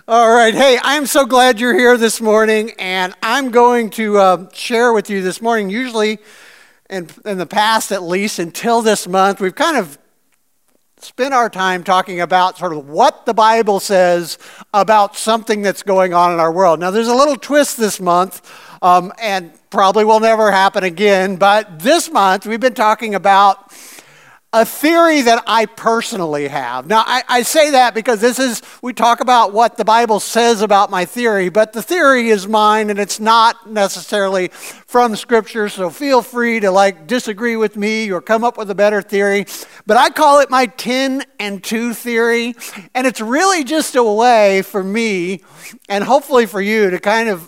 All right. Hey, I'm so glad you're here this morning, and I'm going to share with you this morning. Usually, in the past at least, until this month, we've kind of spent our time talking about sort of what the Bible says about something that's going on in our world. Now, there's a little twist this month, and probably will never happen again, but this month we've been talking about a theory that I personally have. Now, I say that because we talk about what the Bible says about my theory, but the theory is mine and it's not necessarily from Scripture, so feel free to disagree with me or come up with a better theory. But I call it my 10 and 2 theory, and it's really just a way for me, and hopefully for you, to kind of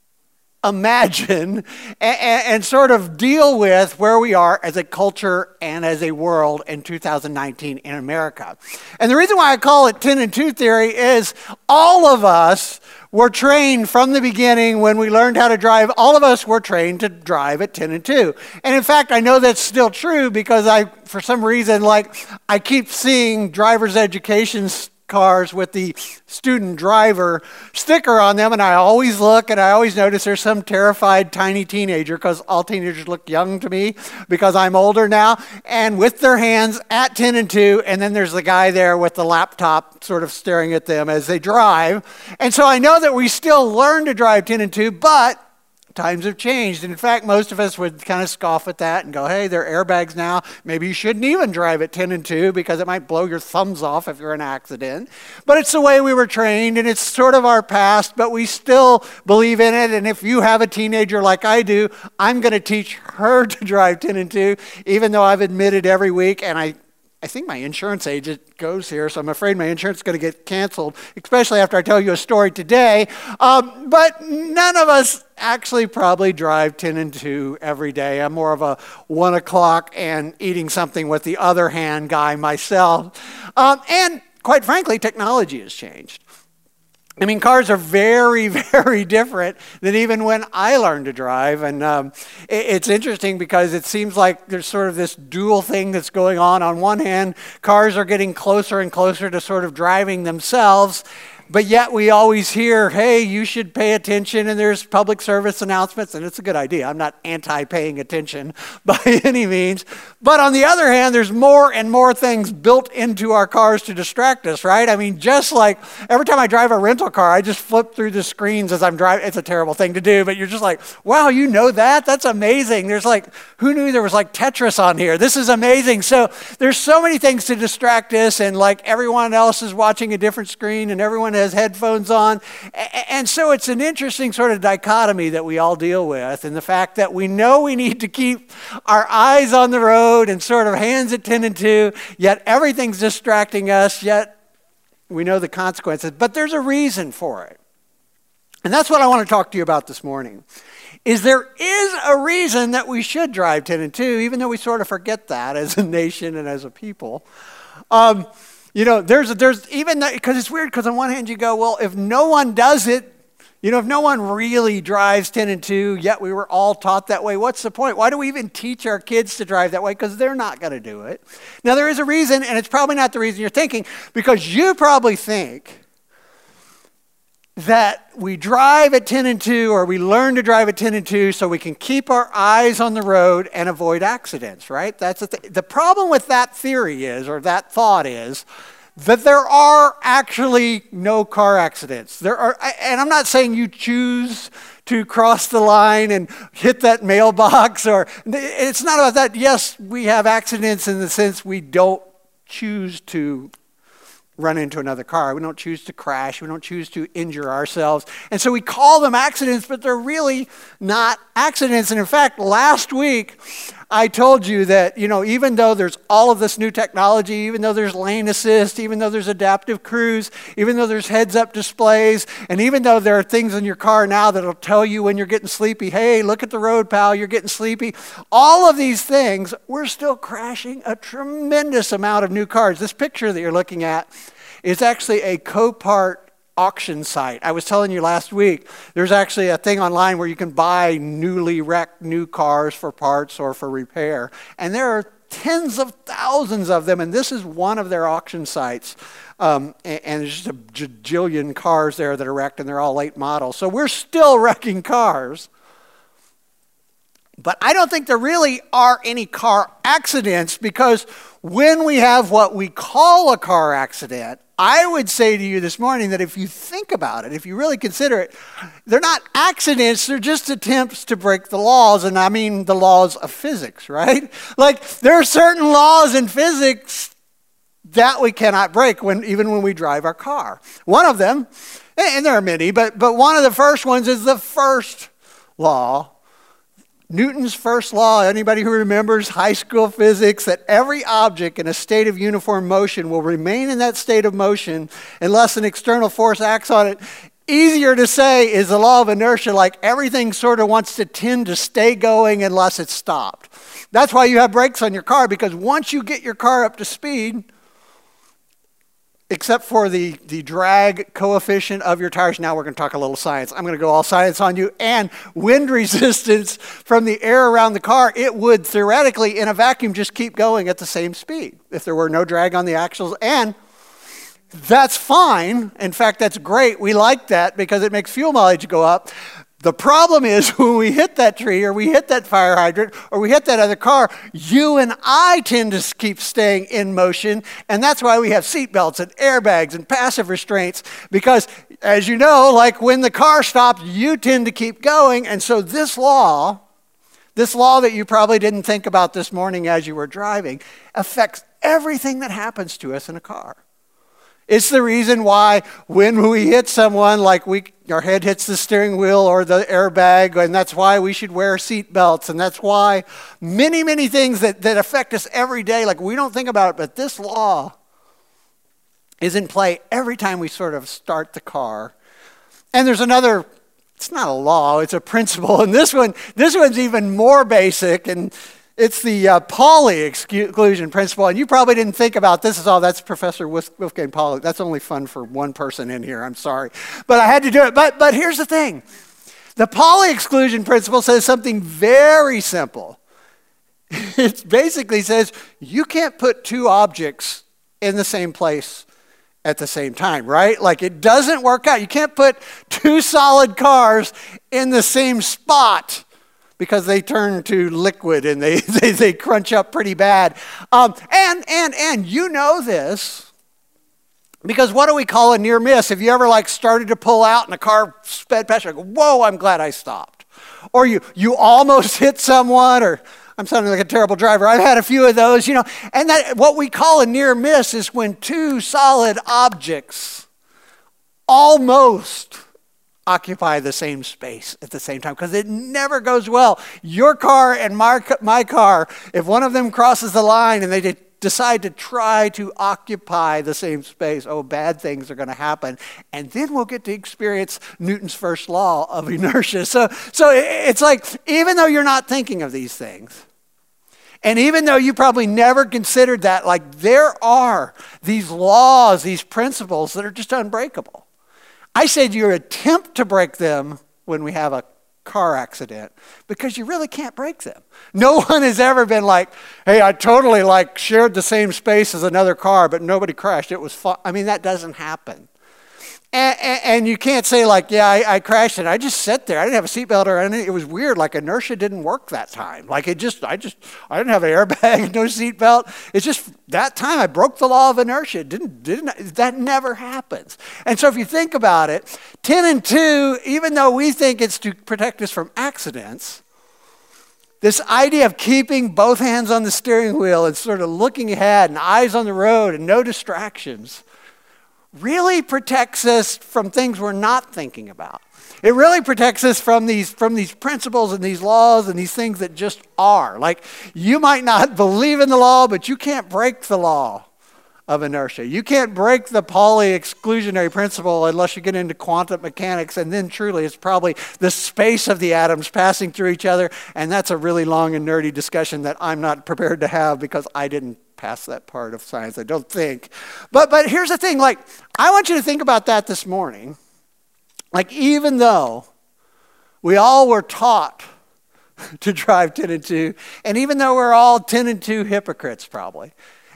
imagine and sort of deal with where we are as a culture and as a world in 2019 in America. And the reason why I call it 10 and 2 theory is all of us were trained from the beginning when we learned how to drive. All of us were trained to drive at 10 and 2. And in fact, I know that's still true because for some reason, I keep seeing driver's education cars with the student driver sticker on them, and I always look and I always notice there's some terrified tiny teenager, because all teenagers look young to me because I'm older now, and with their hands at 10 and 2, and then there's the guy there with the laptop sort of staring at them as they drive. And so I know that we still learn to drive 10 and 2, but times have changed. And in fact, most of us would kind of scoff at that and go, hey, there are airbags now. Maybe you shouldn't even drive at 10 and 2 because it might blow your thumbs off if you're in an accident. But it's the way we were trained, and it's sort of our past, but we still believe in it. And if you have a teenager like I do, I'm going to teach her to drive 10 and 2, even though I've admitted every week, and I think my insurance agent goes here, so I'm afraid my insurance is going to get canceled, especially after I tell you a story today. But none of us actually probably drive 10 and 2 every day. I'm more of a 1 o'clock and eating something with the other hand guy myself. And quite frankly, technology has changed. I mean, cars are very, very different than even when I learned to drive. And it's interesting because it seems like there's sort of this dual thing that's going on. On one hand, cars are getting closer and closer to sort of driving themselves. But yet we always hear, hey, you should pay attention, and there's public service announcements, and it's a good idea. I'm not anti-paying attention by any means. But on the other hand, there's more and more things built into our cars to distract us, right? I mean, just like every time I drive a rental car, I just flip through the screens as I'm driving. It's a terrible thing to do, but you're just like, wow, you know that? That's amazing. There's who knew there was Tetris on here? This is amazing. So there's so many things to distract us, and everyone else is watching a different screen, and everyone has headphones on. And so it's an interesting sort of dichotomy that we all deal with, and the fact that we know we need to keep our eyes on the road and sort of hands at 10 and 2, yet everything's distracting us, yet we know the consequences. But there's a reason for it. And that's what I want to talk to you about this morning. There is a reason that we should drive 10 and 2, even though we sort of forget that as a nation and as a people. There's even that, because it's weird, because on one hand you go, well, if no one does it, if no one really drives 10 and 2, yet we were all taught that way, what's the point? Why do we even teach our kids to drive that way? Because they're not going to do it. Now, there is a reason, and it's probably not the reason you're thinking, because you probably think that we drive at 10 and 2, or we learn to drive at 10 and 2 so we can keep our eyes on the road and avoid accidents, right? That's the problem with that theory is, or that thought is, that there are actually no car accidents. And I'm not saying you choose to cross the line and hit that mailbox, or it's not about that. Yes, we have accidents in the sense we don't choose to run into another car. We don't choose to crash. We don't choose to injure ourselves. And so we call them accidents, but they're really not accidents. And in fact, last week, I told you that, even though there's all of this new technology, even though there's lane assist, even though there's adaptive cruise, even though there's heads-up displays, and even though there are things in your car now that'll tell you when you're getting sleepy, hey, look at the road, pal, you're getting sleepy. All of these things, we're still crashing a tremendous amount of new cars. This picture that you're looking at is actually a Copart auction site. I was telling you last week, there's actually a thing online where you can buy newly wrecked new cars for parts or for repair. And there are tens of thousands of them, and this is one of their auction sites. And there's just a jillion cars there that are wrecked, and they're all late models. So we're still wrecking cars. But I don't think there really are any car accidents, because when we have what we call a car accident, I would say to you this morning that if you think about it, if you really consider it, they're not accidents, they're just attempts to break the laws, and I mean the laws of physics, right? Like, there are certain laws in physics that we cannot break even when we drive our car. One of them, and there are many, but one of the first ones is the first law, Newton's first law. Anybody who remembers high school physics, that every object in a state of uniform motion will remain in that state of motion unless an external force acts on it. Easier to say is the law of inertia, like everything sort of wants to tend to stay going unless it's stopped. That's why you have brakes on your car, because once you get your car up to speed, except for the drag coefficient of your tires. Now we're going to talk a little science. I'm going to go all science on you. And wind resistance from the air around the car, it would theoretically, in a vacuum, just keep going at the same speed if there were no drag on the axles. And that's fine. In fact, that's great. We like that because it makes fuel mileage go up. The problem is when we hit that tree, or we hit that fire hydrant, or we hit that other car, you and I tend to keep staying in motion, and that's why we have seat belts and airbags and passive restraints, because as you know, like when the car stops, you tend to keep going. And so this law that you probably didn't think about this morning as you were driving, affects everything that happens to us in a car. It's the reason why when we hit someone, like our head hits the steering wheel or the airbag, and that's why we should wear seat belts, and that's why many, many things that affect us every day, like we don't think about it, but this law is in play every time we sort of start the car. And there's another, it's not a law, it's a principle, and this one's even more basic, and it's the Pauli exclusion principle, and you probably didn't think about this at all. That's Professor Wolfgang Pauli. That's only fun for one person in here, I'm sorry. But I had to do it. But here's the thing. The Pauli exclusion principle says something very simple. It basically says you can't put two objects in the same place at the same time, right? Like, it doesn't work out. You can't put two solid cars in the same spot, because they turn to liquid and they crunch up pretty bad. And you know this, because what do we call a near miss? Have you ever started to pull out and a car sped past you, like, whoa, I'm glad I stopped. Or you almost hit someone, or I'm sounding like a terrible driver. I've had a few of those, And that what we call a near miss is when two solid objects almost occupy the same space at the same time, because it never goes well. Your car and my car, if one of them crosses the line and they decide to try to occupy the same space, bad things are going to happen. And then we'll get to experience Newton's first law of inertia. So it's like, even though you're not thinking of these things, and even though you probably never considered that, there are these laws, these principles that are just unbreakable. I said you attempt to break them when we have a car accident, because you really can't break them. No one has ever been like, hey, I totally shared the same space as another car, but nobody crashed. It was fun. I mean, that doesn't happen. And you can't say I crashed and I just sat there. I didn't have a seatbelt or anything. It was weird. Inertia didn't work that time. I didn't have an airbag, no seatbelt. It's just that time I broke the law of inertia. That never happens. And so if you think about it, 10 and 2, even though we think it's to protect us from accidents, this idea of keeping both hands on the steering wheel and sort of looking ahead and eyes on the road and no distractions really protects us from things we're not thinking about. It really protects us from these principles and these laws and these things that just are. You might not believe in the law, but you can't break the law of inertia. You can't break the Pauli exclusionary principle unless you get into quantum mechanics, and then truly it's probably the space of the atoms passing through each other, and that's a really long and nerdy discussion that I'm not prepared to have because I didn't pass that part of science, I don't think. But here's the thing, I want you to think about that this morning. Even though we all were taught to drive 10 and 2, and even though we're all 10 and 2 hypocrites probably,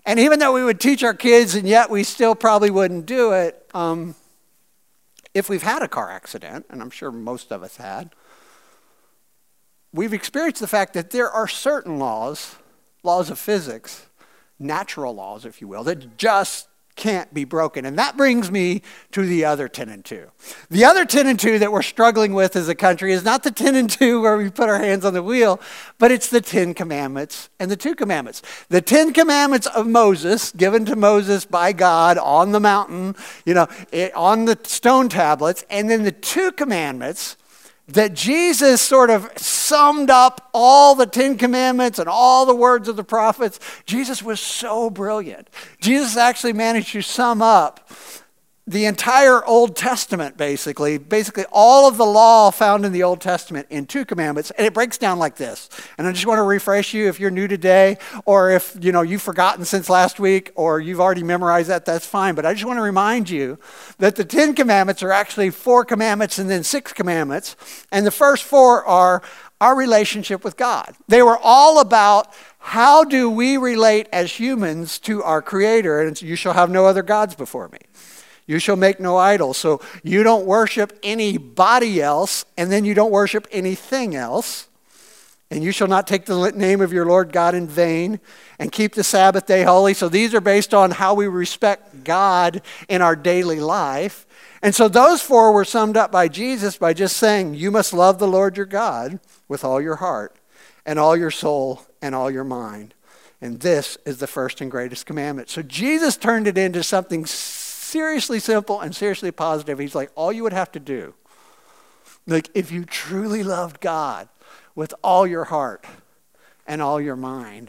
And even though we would teach our kids, and yet we still probably wouldn't do it, if we've had a car accident, and I'm sure most of us had, we've experienced the fact that there are certain laws of physics, natural laws, if you will, that just can't be broken. And that brings me to the other 10 and 2. The other 10 and 2 that we're struggling with as a country is not the 10 and 2 where we put our hands on the wheel, but it's the 10 commandments and the 2 commandments. The 10 commandments of Moses, given to Moses by God on the mountain, on the stone tablets, and then the 2 commandments that Jesus sort of summed up all the 10 commandments and all the words of the prophets. Jesus was so brilliant. Jesus actually managed to sum up the entire Old Testament, basically all of the law found in the Old Testament in 2 commandments, and it breaks down like this. And I just want to refresh you if you're new today, or if you've forgotten since last week, or you've already memorized that, that's fine. But I just want to remind you that the 10 commandments are actually 4 commandments and then 6 commandments, and the first 4 are our relationship with God. They were all about how do we relate as humans to our Creator, and it's, you shall have no other gods before me. You shall make no idols. So you don't worship anybody else, and then you don't worship anything else. And you shall not take the name of your Lord God in vain, and keep the Sabbath day holy. So these are based on how we respect God in our daily life. And so those 4 were summed up by Jesus by just saying, you must love the Lord your God with all your heart and all your soul and all your mind. And this is the first and greatest commandment. So Jesus turned it into something seriously simple and seriously positive. He's like, all you would have to do, like if you truly loved God with all your heart and all your mind,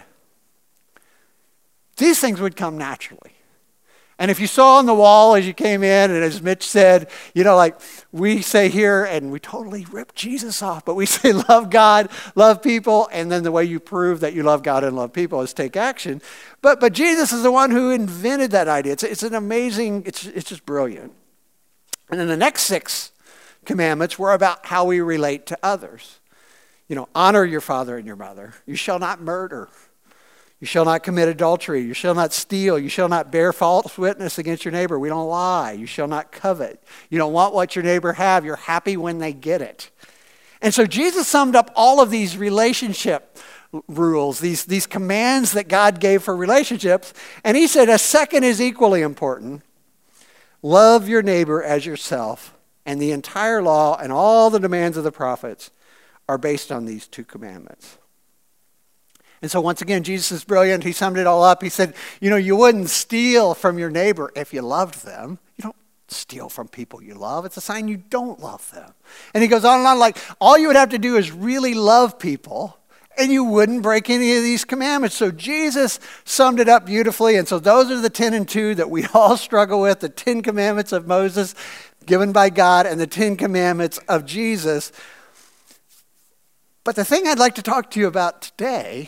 these things would come naturally. And if you saw on the wall as you came in, and as Mitch said, like we say here, and we totally rip Jesus off, but we say love God, love people, and then the way you prove that you love God and love people is take action. But Jesus is the one who invented that idea. It's an amazing, it's just brilliant. And then the next 6 commandments were about how we relate to others. Honor your father and your mother. You shall not murder. You shall not commit adultery. You shall not steal. You shall not bear false witness against your neighbor. We don't lie. You shall not covet. You don't want what your neighbor have. You're happy when they get it. And so Jesus summed up all of these relationship rules, these commands that God gave for relationships. And he said a second is equally important. Love your neighbor as yourself. And the entire law and all the demands of the prophets are based on these 2 commandments. And so once again, Jesus is brilliant. He summed it all up. He said, you wouldn't steal from your neighbor if you loved them. You don't steal from people you love. It's a sign you don't love them. And he goes on and on, like all you would have to do is really love people, and you wouldn't break any of these commandments. So Jesus summed it up beautifully. And so those are the 10 and 2 that we all struggle with, the 10 commandments of Moses given by God and the 10 commandments of Jesus. But the thing I'd like to talk to you about today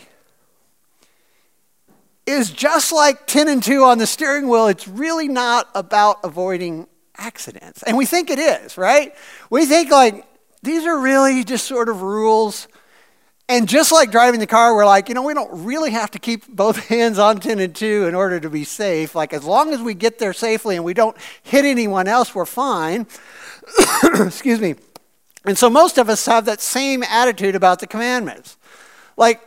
is just like 10 and 2 on the steering wheel, it's really not about avoiding accidents. And we think it is, right? We think like these are really just sort of rules. And just like driving the car, we're like, we don't really have to keep both hands on 10 and 2 in order to be safe. Like as long as we get there safely and we don't hit anyone else, we're fine. Excuse me. And so most of us have that same attitude about the commandments. Like,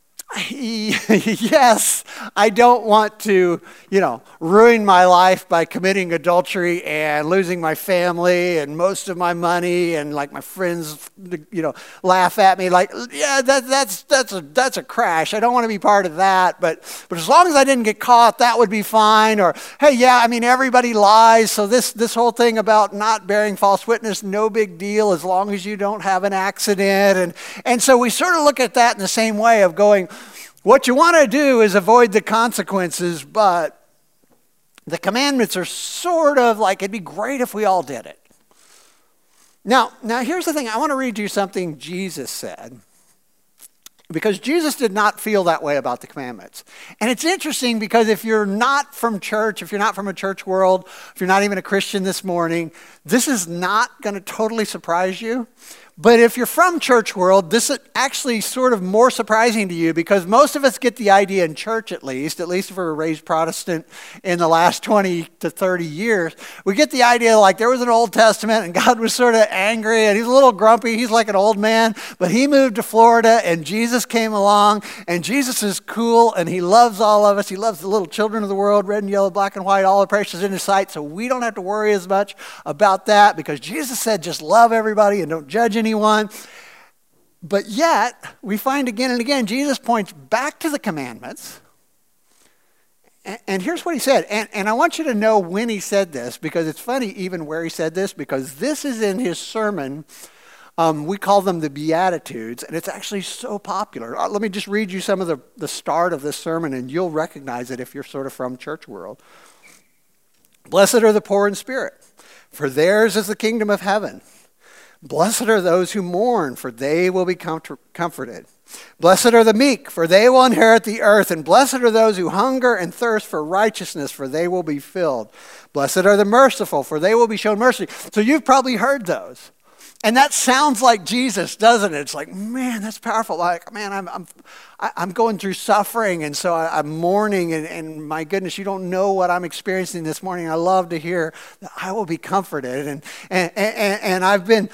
yes, I don't want to, ruin my life by committing adultery and losing my family and most of my money, and like my friends, laugh at me. Like, yeah, that's a crash. I don't want to be part of that. But as long as I didn't get caught, that would be fine. Or hey, yeah, everybody lies, so this whole thing about not bearing false witness, no big deal as long as you don't have an accident. And so we sort of look at that in the same way of going, what you want to do is avoid the consequences, but the commandments are sort of like it'd be great if we all did it. Now here's the thing. I want to read you something Jesus said, because Jesus did not feel that way about the commandments. And it's interesting because if you're not from church, if you're not from a church world, if you're not even a Christian this morning, this is not going to totally surprise you. But if you're from church world, this is actually sort of more surprising to you because most of us get the idea in church at least if we were raised Protestant in the last 20 to 30 years, we get the idea like there was an Old Testament and God was sort of angry and he's a little grumpy. He's like an old man, but he moved to Florida and Jesus came along and Jesus is cool and he loves all of us. He loves the little children of the world, red and yellow, black and white, all are precious in his sight. So we don't have to worry as much about that because Jesus said just love everybody and don't judge anyone. But yet, we find again and again, Jesus points back to the commandments. And here's what he said. And I want you to know when he said this, because it's funny even where he said this, because this is in his sermon. We call them the Beatitudes, and it's actually so popular. Let me just read you some of the start of this sermon, and you'll recognize it if you're sort of from church world. Blessed are the poor in spirit, for theirs is the kingdom of heaven. Blessed are those who mourn, for they will be comforted. Blessed are the meek, for they will inherit the earth. And blessed are those who hunger and thirst for righteousness, for they will be filled. Blessed are the merciful, for they will be shown mercy. So you've probably heard those. And that sounds like Jesus, doesn't it? It's like, man, that's powerful. Like, man, I'm going through suffering, and so I'm mourning, and my goodness, you don't know what I'm experiencing this morning. I love to hear that I will be comforted, and I've been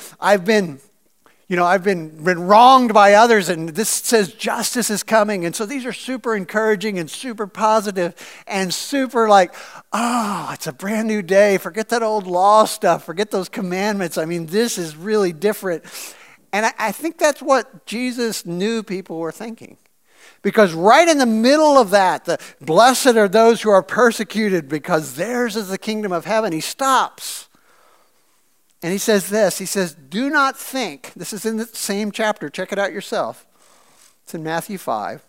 wronged by others, and this says justice is coming. And so these are super encouraging and super positive and super like, oh, it's a brand new day. Forget that old law stuff. Forget those commandments. I mean, this is really different. And I think that's what Jesus knew people were thinking. Because right in the middle of that, the blessed are those who are persecuted because theirs is the kingdom of heaven, he stops. And he says this, he says, do not think, this is in the same chapter, check it out yourself. It's in Matthew 5.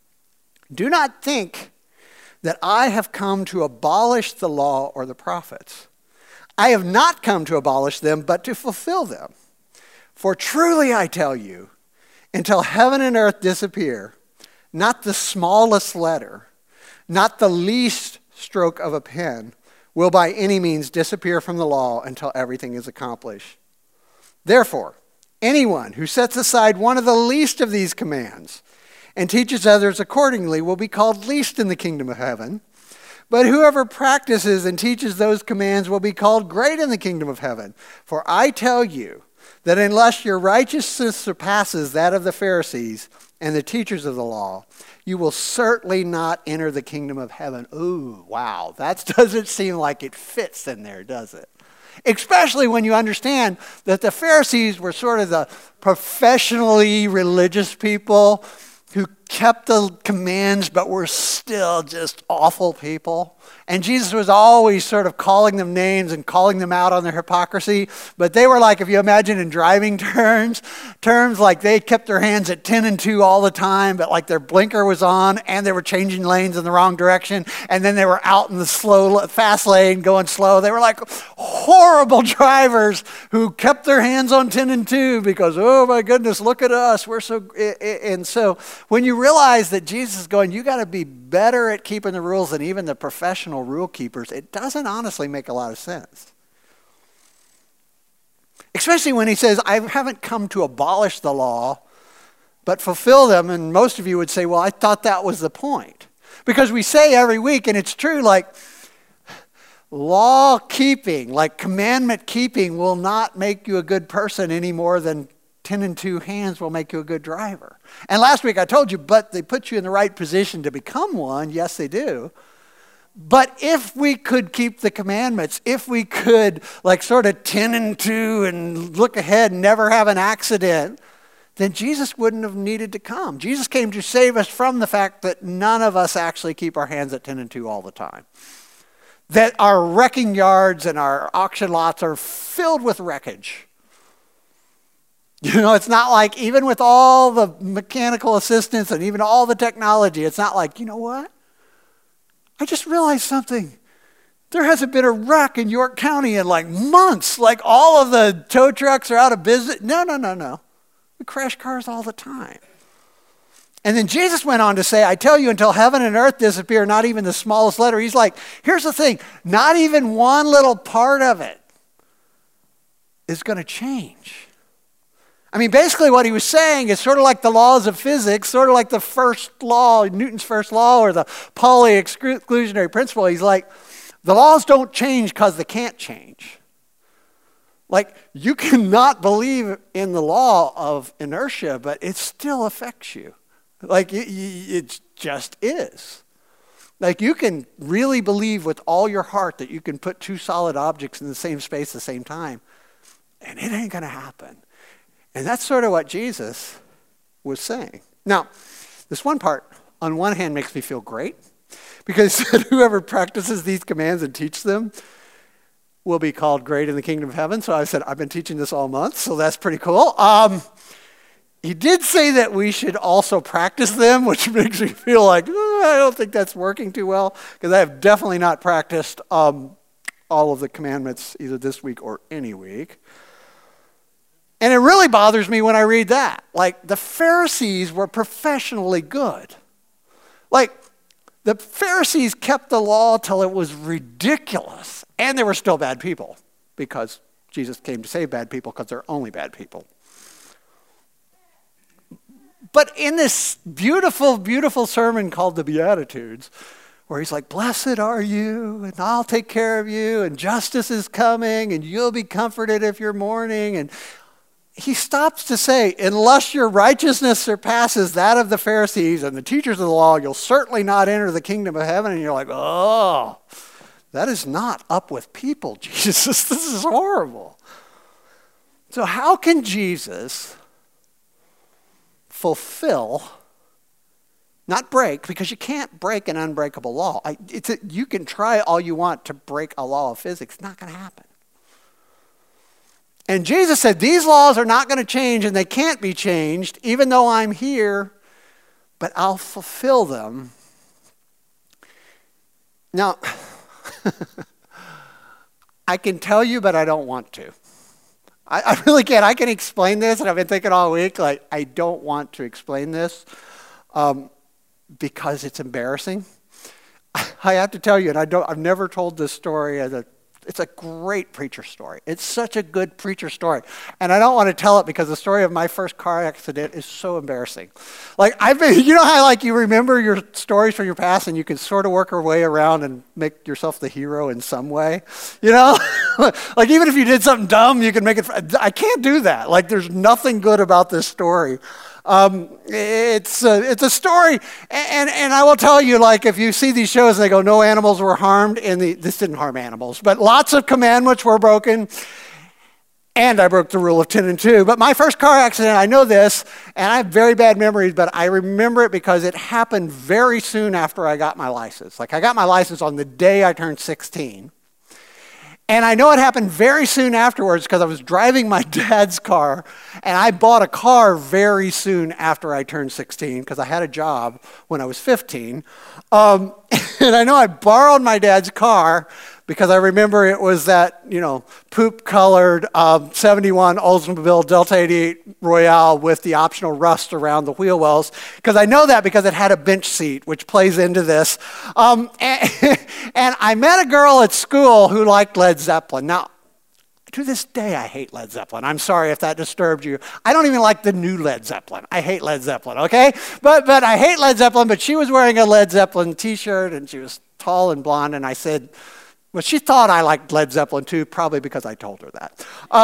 Do not think that I have come to abolish the law or the prophets. I have not come to abolish them, but to fulfill them. For truly I tell you, until heaven and earth disappear, not the smallest letter, not the least stroke of a pen, will by any means disappear from the law until everything is accomplished. Therefore, anyone who sets aside one of the least of these commands and teaches others accordingly will be called least in the kingdom of heaven. But whoever practices and teaches those commands will be called great in the kingdom of heaven. For I tell you that unless your righteousness surpasses that of the Pharisees and the teachers of the law, you will certainly not enter the kingdom of heaven. Ooh, wow. That doesn't seem like it fits in there, does it? Especially when you understand that the Pharisees were sort of the professionally religious people who kept the commands but were still just awful people. And Jesus was always sort of calling them names and calling them out on their hypocrisy. But they were like, if you imagine in driving terms like they kept their hands at 10 and 2 all the time, but like their blinker was on and they were changing lanes in the wrong direction. And then they were out in the fast lane going slow. They were like horrible drivers who kept their hands on 10 and 2 because, oh my goodness, look at us. We're so, and so when you realize that Jesus is going, you got to be better at keeping the rules than even the professional rule keepers, it doesn't honestly make a lot of sense. Especially when he says, I haven't come to abolish the law, but fulfill them. And most of you would say, well, I thought that was the point. Because we say every week, and it's true, like law keeping, like commandment keeping will not make you a good person any more than 10 and 2 hands will make you a good driver. And last week I told you, but they put you in the right position to become one. Yes, they do. But if we could keep the commandments, if we could like sort of 10 and 2 and look ahead and never have an accident, then Jesus wouldn't have needed to come. Jesus came to save us from the fact that none of us actually keep our hands at 10 and 2 all the time. That our wrecking yards and our auction lots are filled with wreckage. You know, it's not like even with all the mechanical assistance and even all the technology, it's not like, you know what? I just realized something. There hasn't been a wreck in York County in like months. Like all of the tow trucks are out of business. No. We crash cars all the time. And then Jesus went on to say, I tell you, until heaven and earth disappear, not even the smallest letter. He's like, here's the thing. Not even one little part of it is going to change. I mean, basically what he was saying is sort of like the laws of physics, sort of like the first law, Newton's first law, or the Pauli exclusionary principle. He's like, the laws don't change because they can't change. Like, you cannot believe in the law of inertia, but it still affects you. Like, it just is. Like, you can really believe with all your heart that you can put two solid objects in the same space at the same time, and it ain't going to happen. And that's sort of what Jesus was saying. Now, this one part, on one hand, makes me feel great, because he said, whoever practices these commands and teaches them will be called great in the kingdom of heaven. So I said, I've been teaching this all month, so that's pretty cool. He did say that we should also practice them, which makes me feel like, I don't think that's working too well, because I have definitely not practiced all of the commandments either this week or any week. And it really bothers me when I read that. Like, the Pharisees were professionally good. Like, the Pharisees kept the law till it was ridiculous. And they were still bad people, because Jesus came to save bad people because they're only bad people. But in this beautiful, beautiful sermon called the Beatitudes, where he's like, blessed are you, and I'll take care of you, and justice is coming, and you'll be comforted if you're mourning, and he stops to say, unless your righteousness surpasses that of the Pharisees and the teachers of the law, you'll certainly not enter the kingdom of heaven. And you're like, oh, that is not up with people, Jesus. This is horrible. So how can Jesus fulfill, not break, because you can't break an unbreakable law. You can try all you want to break a law of physics. It's not going to happen. And Jesus said, these laws are not going to change, and they can't be changed, even though I'm here, but I'll fulfill them. Now, I can tell you, but I don't want to. I really can't. I can explain this, and I've been thinking all week, like, I don't want to explain this because it's embarrassing. I have to tell you, and I've never told this story as it's a great preacher story. It's such a good preacher story. And I don't want to tell it because the story of my first car accident is so embarrassing. Like, you know how like you remember your stories from your past and you can sort of work your way around and make yourself the hero in some way? You know? Like, even if you did something dumb, you can make it. I can't do that. Like, there's nothing good about this story. It's a story, and I will tell you, like, if you see these shows and they go, no animals were harmed, this didn't harm animals, but lots of commandments were broken, and I broke the rule of 10 and 2. But my first car accident, I know this, and I have very bad memories, but I remember it because it happened very soon after I got my license. Like, I got my license on the day I turned 16. And I know it happened very soon afterwards because I was driving my dad's car, and I bought a car very soon after I turned 16 because I had a job when I was 15. And I know I borrowed my dad's car because I remember it was that, poop-colored 71 Oldsmobile Delta 88 Royale with the optional rust around the wheel wells, because I know that because it had a bench seat, which plays into this. And I met a girl at school who liked Led Zeppelin. Now, to this day, I hate Led Zeppelin. I'm sorry if that disturbed you. I don't even like the new Led Zeppelin. I hate Led Zeppelin, okay? But I hate Led Zeppelin, but she was wearing a Led Zeppelin t-shirt, and she was tall and blonde, and I said, well, she thought I liked Led Zeppelin too, probably because I told her that.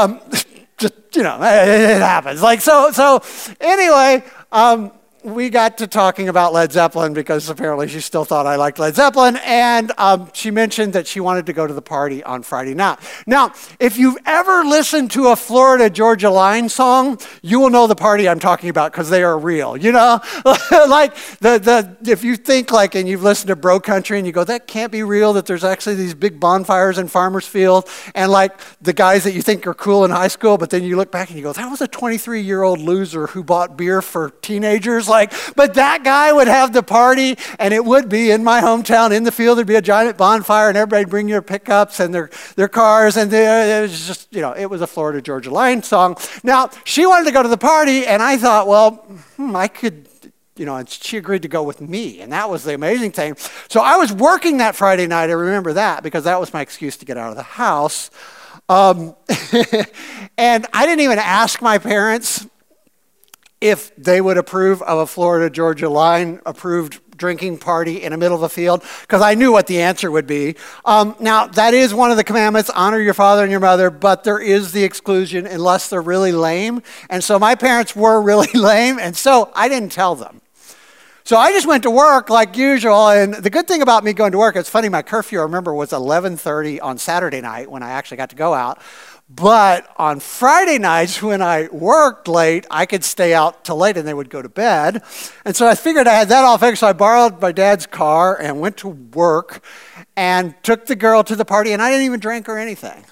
It happens. Like, so anyway, we got to talking about Led Zeppelin because apparently she still thought I liked Led Zeppelin, and she mentioned that she wanted to go to the party on Friday night. Now, if you've ever listened to a Florida Georgia Line song, you will know the party I'm talking about because they are real, like if you think like, and you've listened to Bro Country and you go, that can't be real, that there's actually these big bonfires in Farmers Field, and like the guys that you think are cool in high school, but then you look back and you go, that was a 23-year-old loser who bought beer for teenagers. But that guy would have the party, and it would be in my hometown, in the field. There'd be a giant bonfire, and everybody'd bring their pickups and their cars, and it was just, it was a Florida Georgia Line song. Now, she wanted to go to the party, and I thought, well, I could, and she agreed to go with me, and that was the amazing thing. So I was working that Friday night. I remember that because that was my excuse to get out of the house. And I didn't even ask my parents if they would approve of a Florida-Georgia line approved drinking party in the middle of a field, because I knew what the answer would be. Now, that is one of the commandments, honor your father and your mother, but there is the exclusion unless they're really lame. And so my parents were really lame, and so I didn't tell them. So I just went to work like usual, and the good thing about me going to work, it's funny, my curfew, I remember, was 11:30 on Saturday night when I actually got to go out. But on Friday nights when I worked late, I could stay out till late and they would go to bed. And so I figured I had that all fixed, so I borrowed my dad's car and went to work and took the girl to the party, and I didn't even drink or anything.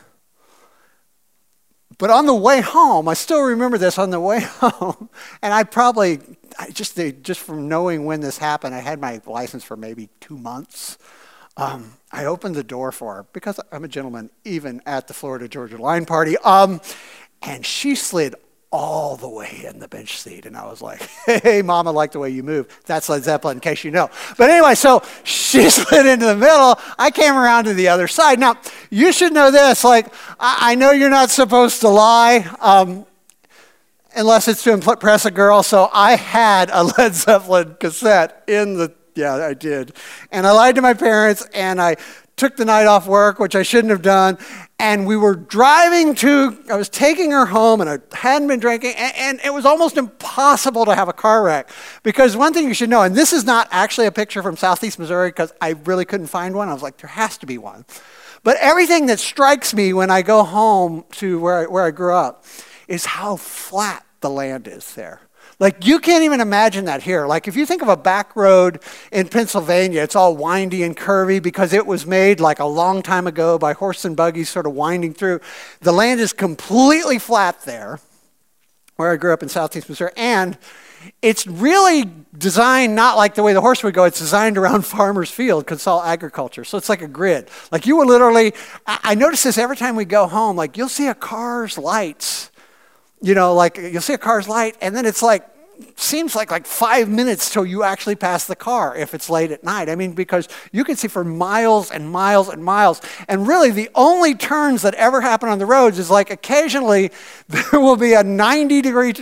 But on the way home, I still remember this on the way home, and just from knowing when this happened, I had my license for maybe 2 months. I opened the door for her because I'm a gentleman, even at the Florida-Georgia line party. And she slid all the way in the bench seat. And I was like, hey, Mom, I like the way you move. That's Led Zeppelin, in case you know. But anyway, so she slid into the middle. I came around to the other side. Now, you should know this. Like, I know you're not supposed to lie unless it's to impress a girl. So I had a Led Zeppelin cassette in the Yeah, I did. And I lied to my parents, and I took the night off work, which I shouldn't have done. And we were I was taking her home, and I hadn't been drinking, and it was almost impossible to have a car wreck. Because one thing you should know, and this is not actually a picture from Southeast Missouri, because I really couldn't find one. I was like, there has to be one. But everything that strikes me when I go home to where I grew up is how flat the land is there. Like, you can't even imagine that here. Like, if you think of a back road in Pennsylvania, it's all windy and curvy because it was made like a long time ago by horse and buggies sort of winding through. The land is completely flat there, where I grew up in Southeast Missouri. And it's really designed not like the way the horse would go. It's designed around farmers' field because it's all agriculture. So it's like a grid. Like, you will literally, I notice this every time we go home. Like, you'll see a car's lights. You know, like, you'll see a car's light, and then it's like, seems like 5 minutes till you actually pass the car if it's late at night. I mean, because you can see for miles and miles and miles. And really, the only turns that ever happen on the roads is like occasionally there will be a 90-degree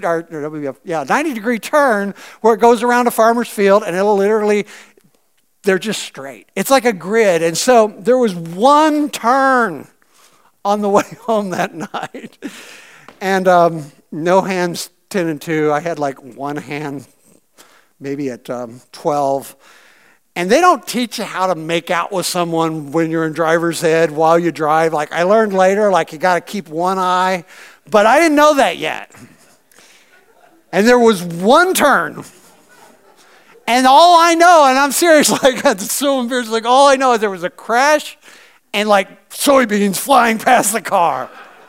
turn where it goes around a farmer's field, and it'll literally, they're just straight. It's like a grid. And so there was one turn on the way home that night. And no hands 10 and 2. I had like one hand maybe at 12. And they don't teach you how to make out with someone when you're in driver's ed while you drive. Like, I learned later, like, you got to keep one eye. But I didn't know that yet. And there was one turn. And all I know, and I'm serious, like, it's so embarrassing, like, all I know is there was a crash and like soybeans flying past the car.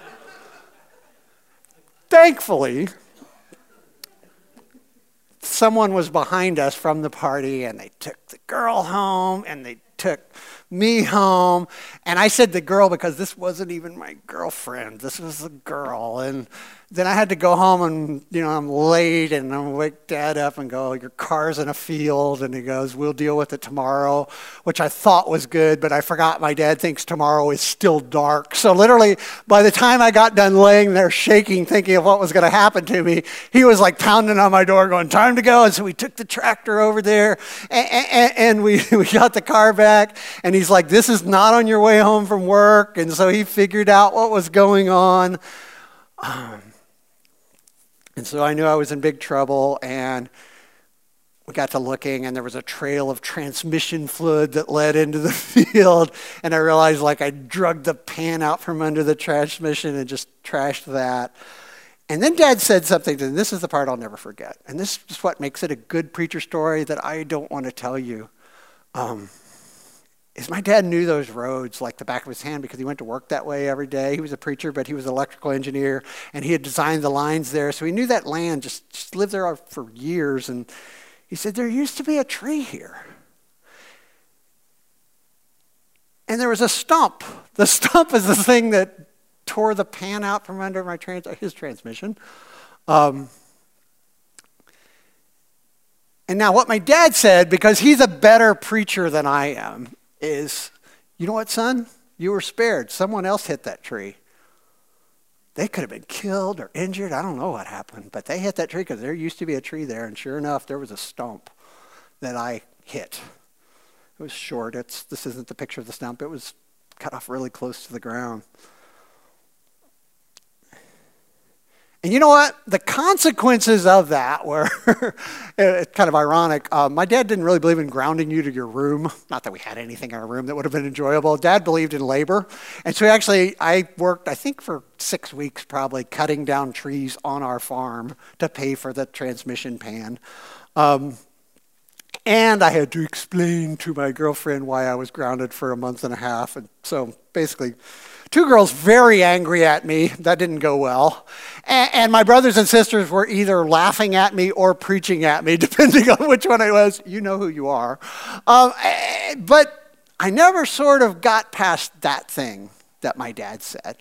Thankfully, someone was behind us from the party, and they took the girl home, and they took me home. And I said the girl because this wasn't even my girlfriend. This was the girl. And then I had to go home, and, you know, I'm late, and I wake Dad up and go, your car's in a field. And he goes, we'll deal with it tomorrow, which I thought was good, but I forgot my dad thinks tomorrow is still dark. So literally, by the time I got done laying there shaking, thinking of what was going to happen to me, he was like pounding on my door going, time to go. And so we took the tractor over there, and we got the car back. And he's like, this is not on your way home from work. And so he figured out what was going on. And so I knew I was in big trouble, and we got to looking, and there was a trail of transmission fluid that led into the field, and I realized, like, I drug the pan out from under the transmission and just trashed that. And then Dad said something, and this is the part I'll never forget, and this is what makes it a good preacher story that I don't want to tell you. Is my dad knew those roads like the back of his hand because he went to work that way every day. He was a preacher, but he was an electrical engineer, and he had designed the lines there. So he knew that land, just lived there for years. And he said, there used to be a tree here. And there was a stump. The stump is the thing that tore the pan out from under his transmission. And now what my dad said, because he's a better preacher than I am, is, you know what, son? You were spared. Someone else hit that tree. They could have been killed or injured. I don't know what happened, but they hit that tree because there used to be a tree there, and sure enough, there was a stump that I hit. It was short. This isn't the picture of the stump. It was cut off really close to the ground. And you know what? The consequences of that were, it's kind of ironic. My dad didn't really believe in grounding you to your room. Not that we had anything in our room that would have been enjoyable. Dad believed in labor. And so I worked, I think for 6 weeks probably, cutting down trees on our farm to pay for the transmission pan. And I had to explain to my girlfriend why I was grounded for a month and a half. And so basically, 2 girls very angry at me. That didn't go well. And my brothers and sisters were either laughing at me or preaching at me, depending on which one it was. You know who you are. But I never sort of got past that thing that my dad said.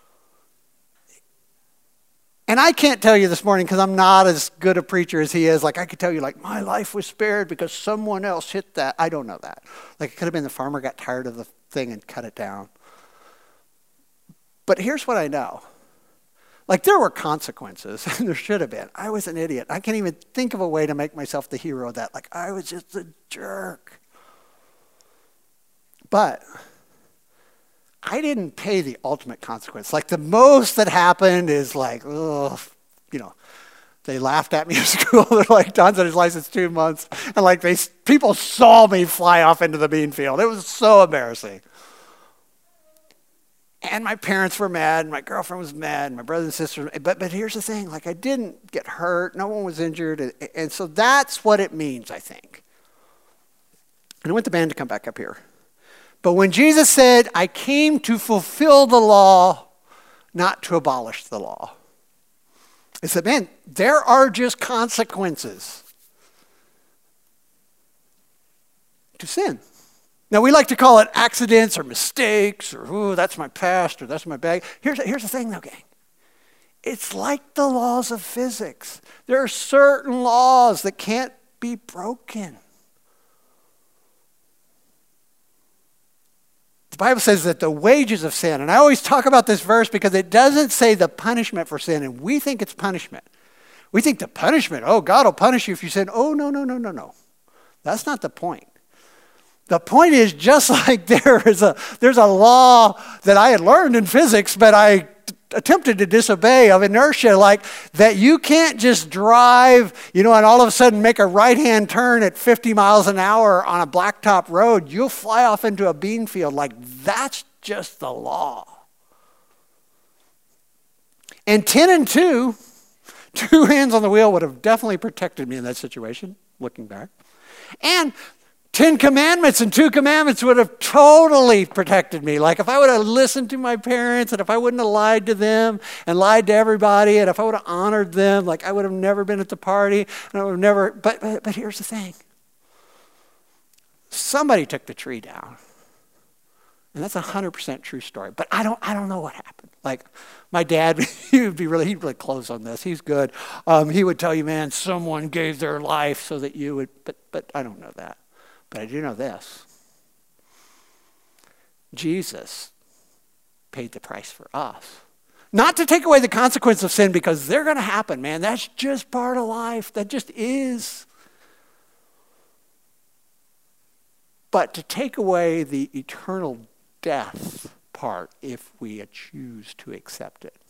And I can't tell you this morning because I'm not as good a preacher as he is. Like I could tell you, like, my life was spared because someone else hit that. I don't know that. Like it could have been the farmer got tired of the thing and cut it down. But here's what I know. Like there were consequences, and there should have been. I was an idiot. I can't even think of a way to make myself the hero of that. Like I was just a jerk. But I didn't pay the ultimate consequence. Like the most that happened is like, oh, you know, they laughed at me at school. They're like, Don's had his license 2 months. And like people saw me fly off into the bean field. It was so embarrassing. And my parents were mad, and my girlfriend was mad, and my brothers and sisters. But here's the thing, like I didn't get hurt. No one was injured. And so that's what it means, I think. And I want the band to come back up here. But when Jesus said, I came to fulfill the law, not to abolish the law. It said, man, there are just consequences to sin. Now, we like to call it accidents or mistakes or, ooh, that's my past or that's my bag. Here's the thing, though, gang. It's like the laws of physics. There are certain laws that can't be broken. The Bible says that the wages of sin, and I always talk about this verse because it doesn't say the punishment for sin, and we think it's punishment. We think the punishment, oh, God will punish you if you sin. Oh, no. That's not the point. The point is, just like there's a law that I had learned in physics, but I attempted to disobey of inertia, like that you can't just drive, and all of a sudden make a right-hand turn at 50 miles an hour on a blacktop road. You'll fly off into a bean field. Like that's just the law. And 10 and 2 hands on the wheel would have definitely protected me in that situation, looking back. And 10 commandments and 2 commandments would have totally protected me. Like if I would have listened to my parents and if I wouldn't have lied to them and lied to everybody and if I would have honored them, like I would have never been at the party and I would have never, but here's the thing. Somebody took the tree down. And that's a 100% true story. But I don't know what happened. Like my dad, he'd really close on this. He's good. He would tell you, man, someone gave their life so that you would, but I don't know that. But I do know this. Jesus paid the price for us. Not to take away the consequence of sin because they're going to happen, man. That's just part of life. That just is. But to take away the eternal death part if we choose to accept it.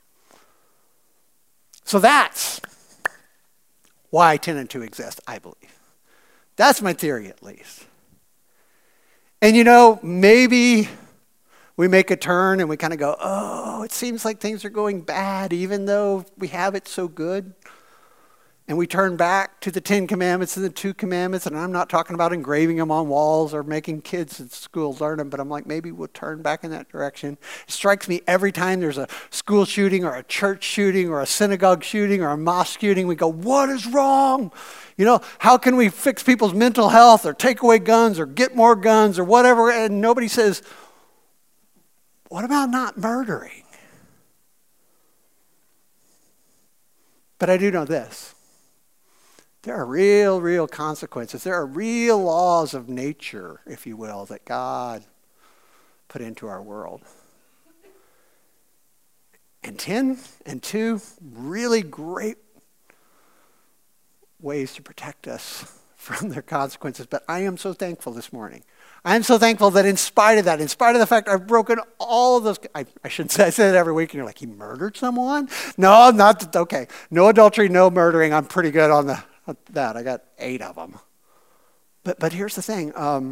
So that's why 10 and 2 exist, I believe. That's my theory, at least. And maybe we make a turn and we kind of go, oh, it seems like things are going bad, even though we have it so good. And we turn back to the 10 commandments and the 2 commandments. And I'm not talking about engraving them on walls or making kids at school learn them, but I'm like, maybe we'll turn back in that direction. It strikes me every time there's a school shooting or a church shooting or a synagogue shooting or a mosque shooting, we go, what is wrong? How can we fix people's mental health or take away guns or get more guns or whatever? And nobody says, what about not murdering? But I do know this. There are real consequences. There are real laws of nature, if you will, that God put into our world. And 10 and 2, really great ways to protect us from their consequences. But I am so thankful this morning. I am so thankful that in spite of that, in spite of the fact I've broken all of those, I shouldn't say, I say it every week, and you're like, he murdered someone? No, not, okay. No adultery, no murdering. I'm pretty good on that. I got 8 of them. But here's the thing.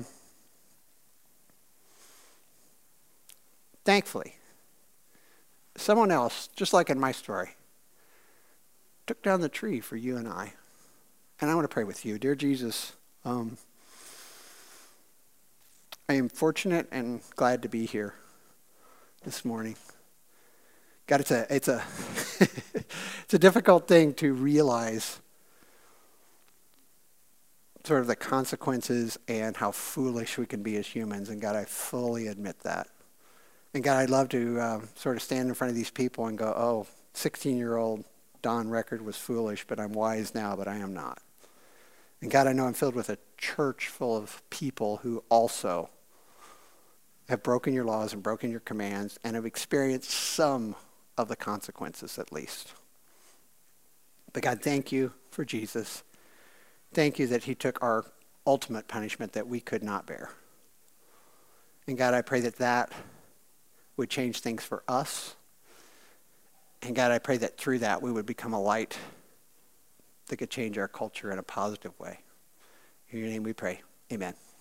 Thankfully, someone else, just like in my story, took down the tree for you and I. And I want to pray with you. Dear Jesus, I am fortunate and glad to be here this morning. God, it's a it's a difficult thing to realize sort of the consequences and how foolish we can be as humans. And God, I fully admit that. And God, I'd love to sort of stand in front of these people and go, oh, 16-year-old Don Record was foolish, but I'm wise now, but I am not. And God, I know I'm filled with a church full of people who also have broken your laws and broken your commands and have experienced some of the consequences at least. But God, thank you for Jesus. Thank you that he took our ultimate punishment that we could not bear. And God, I pray that that would change things for us. And God, I pray that through that we would become a light that could change our culture in a positive way. In your name we pray. Amen.